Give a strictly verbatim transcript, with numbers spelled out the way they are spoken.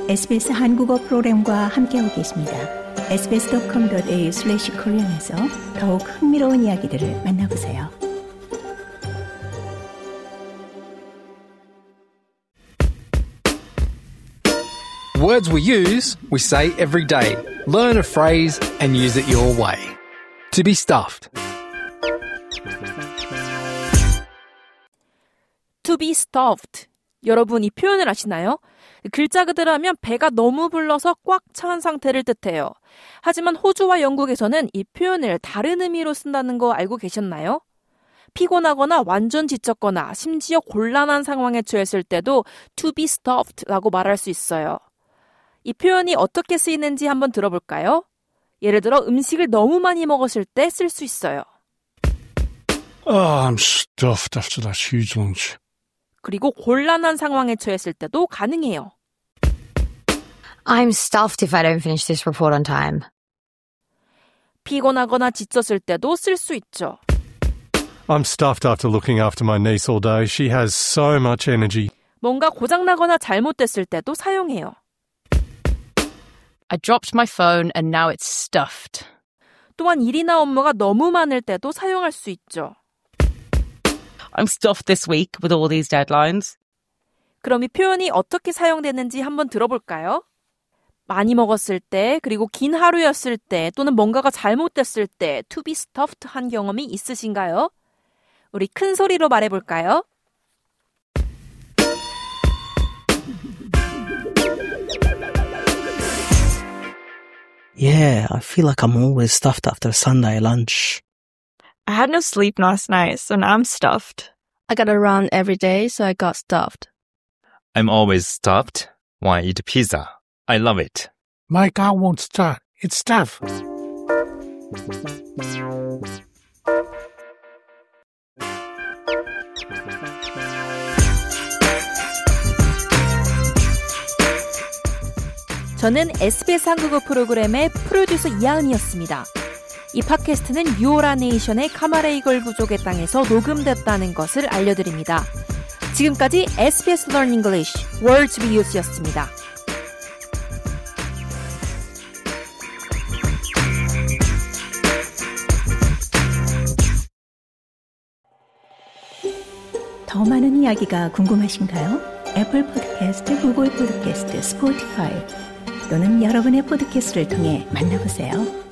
에스비에스 한국어 프로그램과 함께하고 계십니다. 에스비에스 닷컴 닷 에이유 슬래시 코리안에서 더욱 흥미로운 이야기들을 만나보세요. Words we use, we say every day. Learn a phrase and use it your way. To be stuffed. To be stuffed. 여러분 이 표현을 아시나요? 글자 그대로 하면 배가 너무 불러서 꽉 찬 상태를 뜻해요. 하지만 호주와 영국에서는 이 표현을 다른 의미로 쓴다는 거 알고 계셨나요? 피곤하거나 완전 지쳤거나 심지어 곤란한 상황에 처했을 때도 to be stuffed라고 말할 수 있어요. 이 표현이 어떻게 쓰이는지 한번 들어볼까요? 예를 들어 음식을 너무 많이 먹었을 때 쓸 수 있어요. Oh, I'm stuffed after that huge lunch. 그리고 곤란한 상황에 처했을 때도 가능해요. I'm stuffed if I don't finish this report on time. 피곤하거나 지쳤을 때도 쓸 수 있죠. I'm stuffed after looking after my niece all day. She has so much energy. 뭔가 고장나거나 잘못됐을 때도 사용해요. I dropped my phone and now it's stuffed. 또한 일이나 업무가 너무 많을 때도 사용할 수 있죠. I'm stuffed this week with all these deadlines. 그럼 이 표현이 어떻게 사용되는지 한번 들어볼까요? 많이 먹었을 때, 그리고 긴 하루였을 때, 또는 뭔가가 잘못됐을 때 to be stuffed 한 경험이 있으신가요? 우리 큰 소리로 말해볼까요? Yeah, I feel like I'm always stuffed after a Sunday lunch. I had no sleep last night, so now I'm stuffed. I gotta run every day, so I got stuffed. I'm always stuffed when I eat pizza. I love it. My car won't start. It's stuffed. 저는 에스비에스 한국어 프로그램의 프로듀서 이하은이었습니다. 이 팟캐스트는 유오라 네이션의 카마레이걸 부족의 땅에서 녹음됐다는 것을 알려드립니다. 지금까지 에스비에스 Learn English, Words We Use였습니다. 더 많은 이야기가 궁금하신가요? 애플 팟캐스트, 구글 팟캐스트, 스포티파이 또는 여러분의 팟캐스트를 통해 만나보세요.